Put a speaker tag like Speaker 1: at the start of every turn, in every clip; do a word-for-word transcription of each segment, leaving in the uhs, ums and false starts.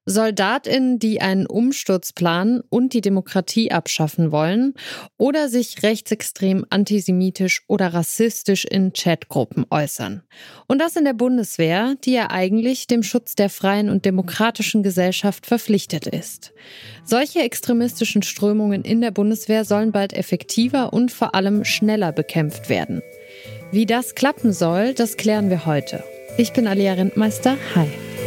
Speaker 1: SoldatInnen, die einen Umsturz planen und die Demokratie abschaffen wollen oder sich rechtsextrem, antisemitisch oder rassistisch in Chatgruppen äußern. Und das in der Bundeswehr, die ja eigentlich dem Schutz der freien und demokratischen Gesellschaft verpflichtet ist. Solche extremistischen Strömungen in der Bundeswehr sollen bald effektiver und vor allem schneller bekämpft werden. Wie das klappen soll, das klären wir heute. Ich bin Alia Rentmeister. Hi.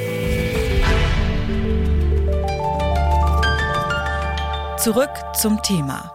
Speaker 2: Zurück zum Thema.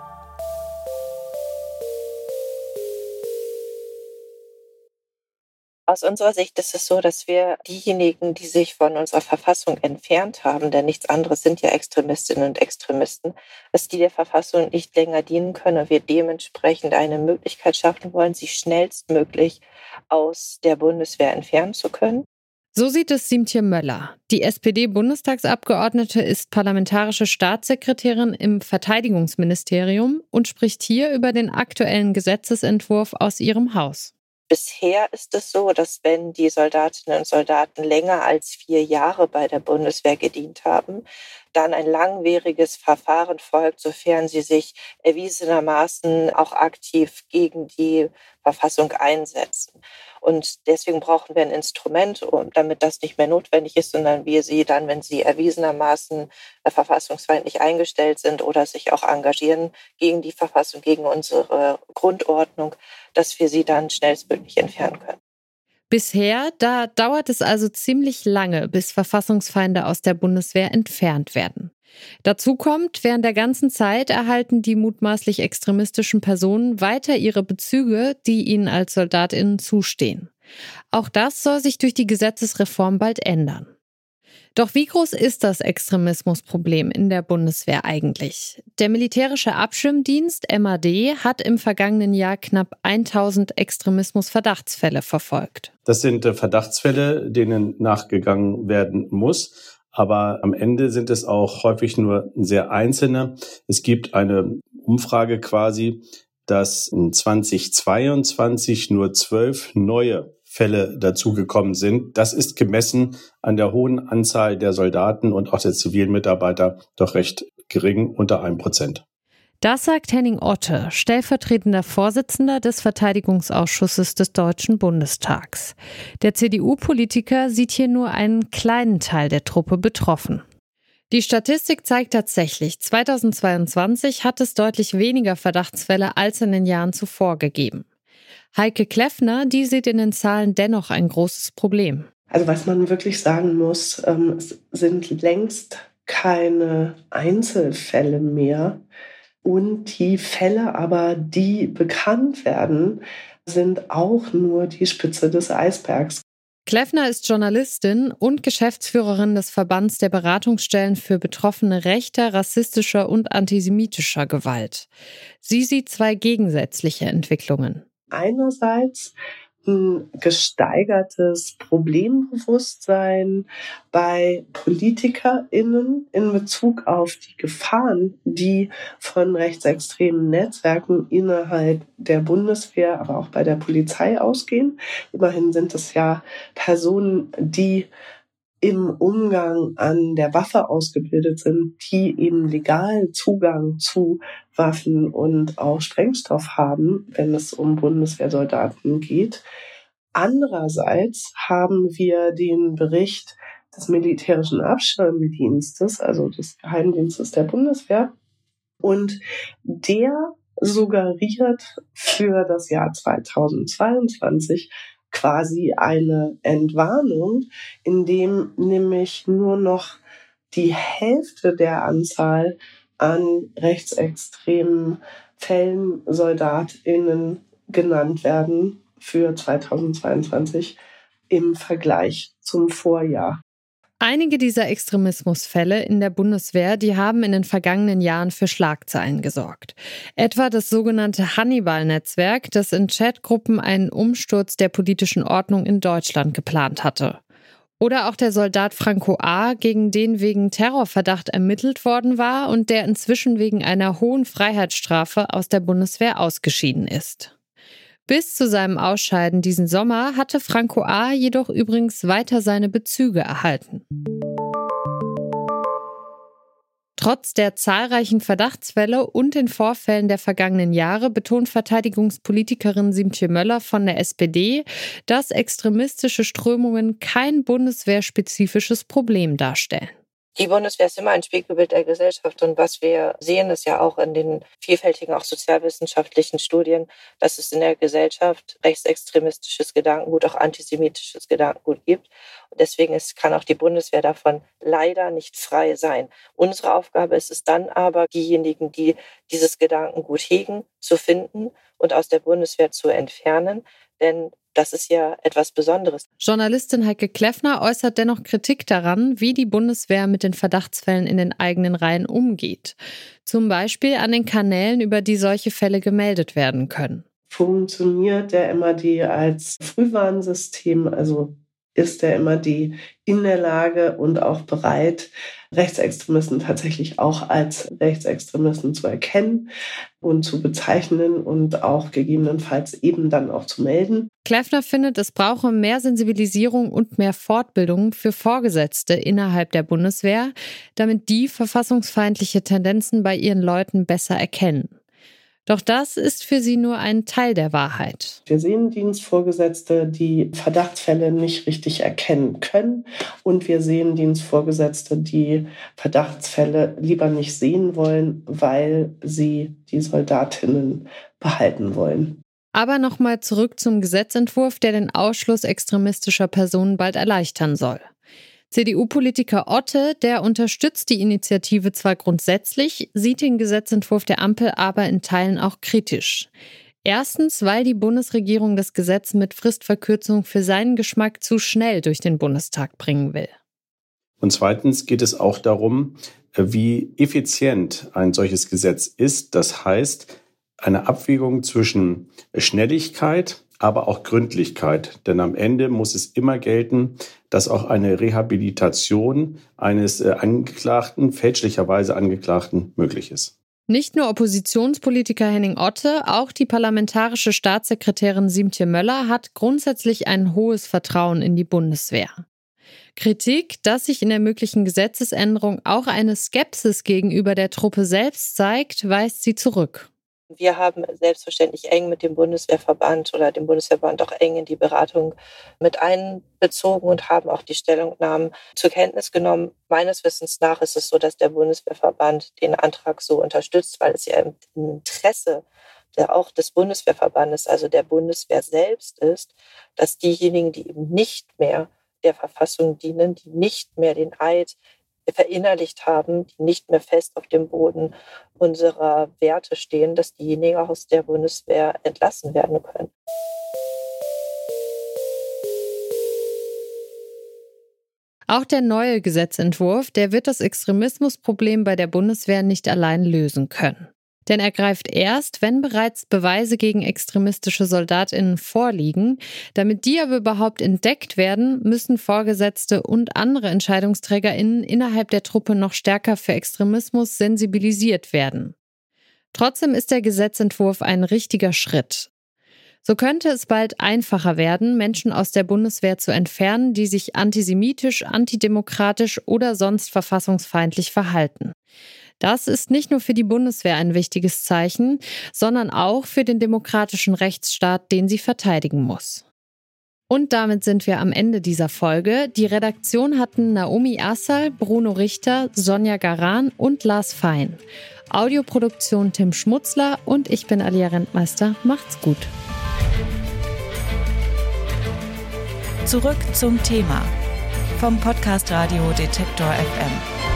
Speaker 3: Aus unserer Sicht ist es so, dass wir diejenigen, die sich von unserer Verfassung entfernt haben, denn nichts anderes sind ja Extremistinnen und Extremisten, dass die der Verfassung nicht länger dienen können und wir dementsprechend eine Möglichkeit schaffen wollen, sie schnellstmöglich aus der Bundeswehr entfernen zu können.
Speaker 1: So sieht es Siemtje Möller. Die S P D-Bundestagsabgeordnete ist parlamentarische Staatssekretärin im Verteidigungsministerium und spricht hier über den aktuellen Gesetzesentwurf aus ihrem Haus.
Speaker 3: Bisher ist es so, dass wenn die Soldatinnen und Soldaten länger als vier Jahre bei der Bundeswehr gedient haben, dann ein langwieriges Verfahren folgt, sofern sie sich erwiesenermaßen auch aktiv gegen die Verfassung einsetzen. Und deswegen brauchen wir ein Instrument, damit das nicht mehr notwendig ist, sondern wir sie dann, wenn sie erwiesenermaßen verfassungsfeindlich eingestellt sind oder sich auch engagieren gegen die Verfassung, gegen unsere Grundordnung, dass wir sie dann schnellstmöglich entfernen können.
Speaker 1: Bisher, da dauert es also ziemlich lange, bis Verfassungsfeinde aus der Bundeswehr entfernt werden. Dazu kommt, während der ganzen Zeit erhalten die mutmaßlich extremistischen Personen weiter ihre Bezüge, die ihnen als SoldatInnen zustehen. Auch das soll sich durch die Gesetzesreform bald ändern. Doch wie groß ist das Extremismusproblem in der Bundeswehr eigentlich? Der militärische Abschirmdienst M A D hat im vergangenen Jahr knapp tausend Extremismus-Verdachtsfälle verfolgt.
Speaker 4: Das sind Verdachtsfälle, denen nachgegangen werden muss. Aber am Ende sind es auch häufig nur sehr einzelne. Es gibt eine Umfrage quasi, dass in zweitausendzweiundzwanzig nur zwölf neue Fälle dazugekommen sind. Das ist gemessen an der hohen Anzahl der Soldaten und auch der zivilen Mitarbeiter doch recht gering, unter einem Prozent.
Speaker 1: Das sagt Henning Otte, stellvertretender Vorsitzender des Verteidigungsausschusses des Deutschen Bundestags. Der C D U-Politiker sieht hier nur einen kleinen Teil der Truppe betroffen. Die Statistik zeigt tatsächlich, zweitausendzweiundzwanzig hat es deutlich weniger Verdachtsfälle als in den Jahren zuvor gegeben. Heike Kleffner, die sieht in den Zahlen dennoch ein großes Problem.
Speaker 5: Also was man wirklich sagen muss, ähm, es sind längst keine Einzelfälle mehr. Und die Fälle aber, die bekannt werden, sind auch nur die Spitze des Eisbergs.
Speaker 1: Kleffner ist Journalistin und Geschäftsführerin des Verbands der Beratungsstellen für Betroffene rechter, rassistischer und antisemitischer Gewalt. Sie sieht zwei gegensätzliche Entwicklungen.
Speaker 5: Einerseits ein gesteigertes Problembewusstsein bei PolitikerInnen in Bezug auf die Gefahren, die von rechtsextremen Netzwerken innerhalb der Bundeswehr, aber auch bei der Polizei ausgehen. Immerhin sind es ja Personen, die im Umgang an der Waffe ausgebildet sind, die eben legal Zugang zu Waffen und auch Sprengstoff haben, wenn es um Bundeswehrsoldaten geht. Andererseits haben wir den Bericht des militärischen Abschirmdienstes, also des Geheimdienstes der Bundeswehr, und der suggeriert für das Jahr zweitausendzweiundzwanzig quasi eine Entwarnung, in dem nämlich nur noch die Hälfte der Anzahl an rechtsextremen Fällen SoldatInnen genannt werden für zweitausendzweiundzwanzig im Vergleich zum Vorjahr.
Speaker 1: Einige dieser Extremismusfälle in der Bundeswehr, die haben in den vergangenen Jahren für Schlagzeilen gesorgt. Etwa das sogenannte Hannibal-Netzwerk, das in Chatgruppen einen Umsturz der politischen Ordnung in Deutschland geplant hatte. Oder auch der Soldat Franco A., gegen den wegen Terrorverdacht ermittelt worden war und der inzwischen wegen einer hohen Freiheitsstrafe aus der Bundeswehr ausgeschieden ist. Bis zu seinem Ausscheiden diesen Sommer hatte Franco A. jedoch übrigens weiter seine Bezüge erhalten. Trotz der zahlreichen Verdachtsfälle und den Vorfällen der vergangenen Jahre betont Verteidigungspolitikerin Siemtje Möller von der S P D, dass extremistische Strömungen kein bundeswehrspezifisches Problem darstellen.
Speaker 3: Die Bundeswehr ist immer ein Spiegelbild der Gesellschaft und was wir sehen, ist ja auch in den vielfältigen, auch sozialwissenschaftlichen Studien, dass es in der Gesellschaft rechtsextremistisches Gedankengut, auch antisemitisches Gedankengut gibt. Und deswegen ist, kann auch die Bundeswehr davon leider nicht frei sein. Unsere Aufgabe ist es dann aber, diejenigen, die dieses Gedankengut hegen, zu finden und aus der Bundeswehr zu entfernen, denn das ist ja etwas Besonderes.
Speaker 1: Journalistin Heike Kleffner äußert dennoch Kritik daran, wie die Bundeswehr mit den Verdachtsfällen in den eigenen Reihen umgeht. Zum Beispiel an den Kanälen, über die solche Fälle gemeldet werden können.
Speaker 5: Funktioniert der M A D als Frühwarnsystem, also ist der M A D in der Lage und auch bereit, Rechtsextremisten tatsächlich auch als Rechtsextremisten zu erkennen und zu bezeichnen und auch gegebenenfalls eben dann auch zu melden.
Speaker 1: Kleffner findet, es brauche mehr Sensibilisierung und mehr Fortbildung für Vorgesetzte innerhalb der Bundeswehr, damit die verfassungsfeindliche Tendenzen bei ihren Leuten besser erkennen. Doch das ist für sie nur ein Teil der Wahrheit.
Speaker 5: Wir sehen Dienstvorgesetzte, die Verdachtsfälle nicht richtig erkennen können. Und wir sehen Dienstvorgesetzte, die Verdachtsfälle lieber nicht sehen wollen, weil sie die Soldatinnen behalten wollen.
Speaker 1: Aber nochmal zurück zum Gesetzentwurf, der den Ausschluss extremistischer Personen bald erleichtern soll. C D U-Politiker Otte, der unterstützt die Initiative zwar grundsätzlich, sieht den Gesetzentwurf der Ampel aber in Teilen auch kritisch. Erstens, weil die Bundesregierung das Gesetz mit Fristverkürzung für seinen Geschmack zu schnell durch den Bundestag bringen will.
Speaker 4: Und zweitens geht es auch darum, wie effizient ein solches Gesetz ist. Das heißt, eine Abwägung zwischen Schnelligkeit, aber auch Gründlichkeit. Denn am Ende muss es immer gelten, dass auch eine Rehabilitation eines äh, Angeklagten, fälschlicherweise Angeklagten, möglich ist.
Speaker 1: Nicht nur Oppositionspolitiker Henning Otte, auch die parlamentarische Staatssekretärin Siemtje Möller hat grundsätzlich ein hohes Vertrauen in die Bundeswehr. Kritik, dass sich in der möglichen Gesetzesänderung auch eine Skepsis gegenüber der Truppe selbst zeigt, weist sie zurück.
Speaker 3: Wir haben selbstverständlich eng mit dem Bundeswehrverband oder dem Bundeswehrverband auch eng in die Beratung mit einbezogen und haben auch die Stellungnahmen zur Kenntnis genommen. Meines Wissens nach ist es so, dass der Bundeswehrverband den Antrag so unterstützt, weil es ja im Interesse der auch des Bundeswehrverbandes, also der Bundeswehr selbst ist, dass diejenigen, die eben nicht mehr der Verfassung dienen, die nicht mehr den Eid verinnerlicht haben, die nicht mehr fest auf dem Boden unserer Werte stehen, dass diejenigen aus der Bundeswehr entlassen werden können.
Speaker 1: Auch der neue Gesetzentwurf, der wird das Extremismusproblem bei der Bundeswehr nicht allein lösen können. Denn er greift erst, wenn bereits Beweise gegen extremistische SoldatInnen vorliegen. Damit die aber überhaupt entdeckt werden, müssen Vorgesetzte und andere EntscheidungsträgerInnen innerhalb der Truppe noch stärker für Extremismus sensibilisiert werden. Trotzdem ist der Gesetzentwurf ein richtiger Schritt. So könnte es bald einfacher werden, Menschen aus der Bundeswehr zu entfernen, die sich antisemitisch, antidemokratisch oder sonst verfassungsfeindlich verhalten. Das ist nicht nur für die Bundeswehr ein wichtiges Zeichen, sondern auch für den demokratischen Rechtsstaat, den sie verteidigen muss. Und damit sind wir am Ende dieser Folge. Die Redaktion hatten Naomi Assal, Bruno Richter, Sonja Garan und Lars Fein. Audioproduktion Tim Schmutzler und ich bin Alia Rentmeister. Macht's gut.
Speaker 2: Zurück zum Thema vom Podcast Radio Detektor F M.